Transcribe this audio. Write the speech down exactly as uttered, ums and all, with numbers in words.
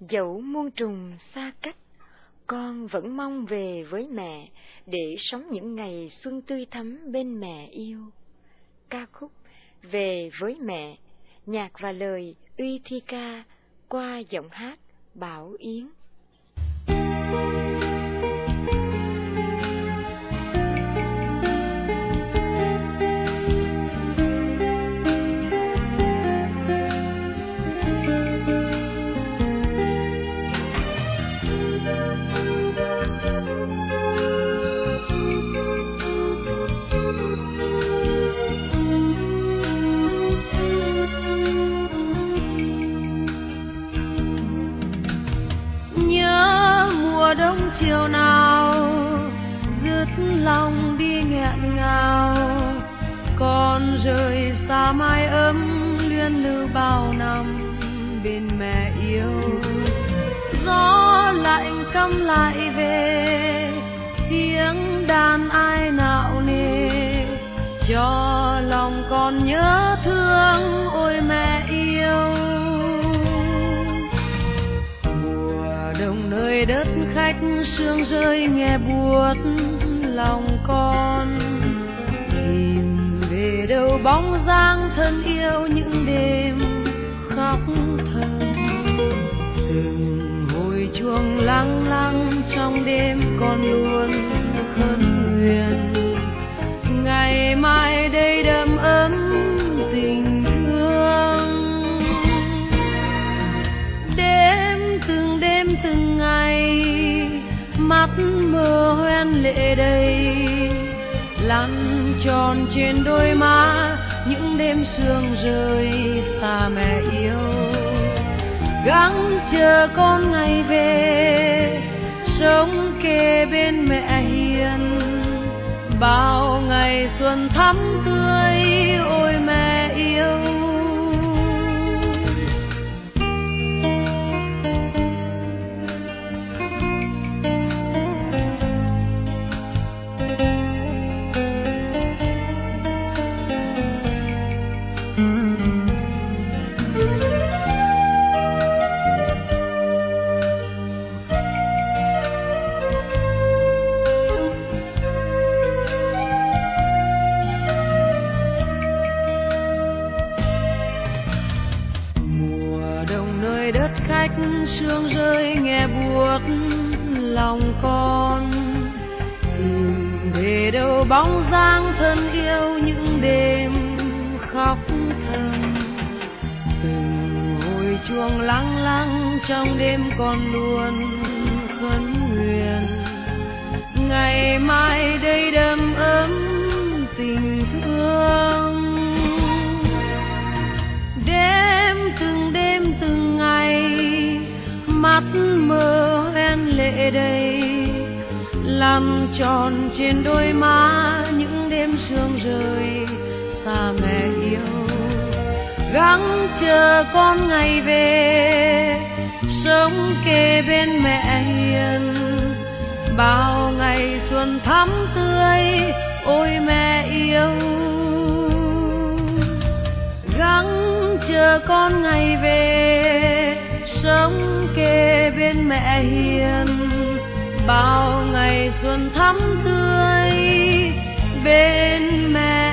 Dẫu muôn trùng xa cách, con vẫn mong về với mẹ để sống những ngày xuân tươi thắm bên mẹ yêu. Ca khúc Về với mẹ, nhạc và lời Uy Thi Ca qua giọng hát Bảo Yến. Đông chiều nào dứt lòng đi nghẹn ngào, con rời xa mái ấm luyến lưu bao năm bên mẹ yêu. Gió lạnh căm lại về, tiếng đàn ai nạo nề, cho lòng con nhớ thương ôi mẹ yêu. Nơi đất khách sương rơi nghe buốt lòng con, tìm về đâu bóng dáng thân yêu những đêm khóc thầm. Từng hồi chuông lăng lăng trong đêm con luôn khấn nguyện, ngày mai đây đầm ấm tình thương. Đêm từng đêm từng ngày mắt mơ hoen lệ đầy, lăn tròn trên đôi má những đêm sương rơi xa mẹ yêu. Gắng chờ con ngày về, sống kề bên mẹ hiền, bao ngày xuân thắm tươi ôi mẹ yêu. Sương rơi nghe buốt lòng con, về đâu bóng dáng thân yêu những đêm khóc thầm. Từng hồi chuông lăng lăng trong đêm con luôn khấn nguyện, ngày mai đây đầm ấm tình thương. Đêm từng đêm từng ngày mắt mơ hoen lệ đầy, làm tròn trên đôi má những đêm sương rơi xa mẹ yêu. Gắng chờ con ngày về, sống kề bên mẹ hiền, bao ngày xuân thắm tươi ôi mẹ yêu. Gắng chờ con ngày về, sống kề bên mẹ hiền, bao ngày xuân thắm tươi bên mẹ